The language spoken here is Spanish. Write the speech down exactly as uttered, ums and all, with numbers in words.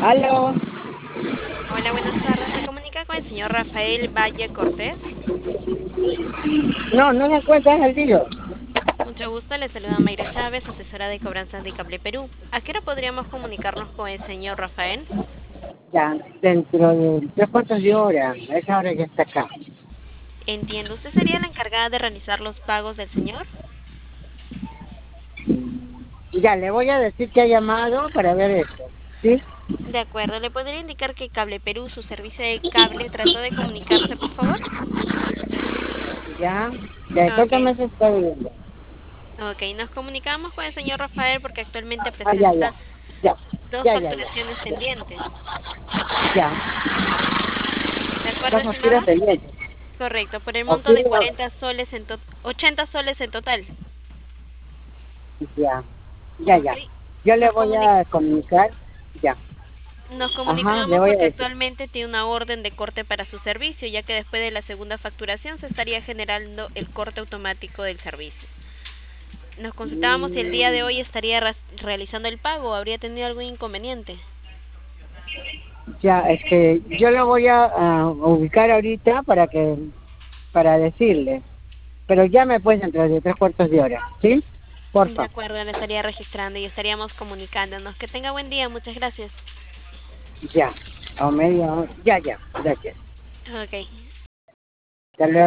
Aló. Hola, buenas tardes. Se comunica con el señor Rafael Valle Cortés. No, no se encuentra en el día. Mucho gusto, le saluda Mayra Chávez, asesora de cobranzas de Cable Perú. ¿A qué hora podríamos comunicarnos con el señor Rafael? Ya, dentro de tres cuartos de hora. A esa hora ya está acá. Entiendo, ¿usted sería la encargada de realizar los pagos del señor? Ya, le voy a decir que ha llamado para ver esto. ¿Sí? De acuerdo, ¿le podría indicar que Cable Perú, su servicio de cable, trató de comunicarse, por favor? Ya. ¿De cuántos Ok, meses está viviendo? ok, nos comunicamos con el señor Rafael porque actualmente Ah, ya, ya. presenta Ya. dos Ya, ya, ya. facturaciones pendientes. Ya. ¿De acuerdo, Dos facturas estimado? pendientes. Correcto, por el Ok, monto de no. cuarenta soles en to- ochenta soles en total. Ya. Ya, Ok. ya. Yo le Nos voy comuni- a comunicar. Ya. nos Ajá, le comunicamos voy a porque decir. actualmente tiene una orden de corte para su servicio, ya que después de la segunda facturación se estaría generando el corte automático del servicio. Nos consultábamos si el día de Mm, hoy estaría ra- realizando el pago o habría tenido algún inconveniente. Ya, es que yo lo voy a, a ubicar ahorita para que, para decirle. Pero llame pues dentro de tres cuartos de hora, ¿sí? De Porfa. acuerdo, le estaría registrando y estaríamos comunicándonos. Que tenga buen día, muchas gracias. Ya. O media hora. Ya, ya. Gracias. Ok. Hasta luego.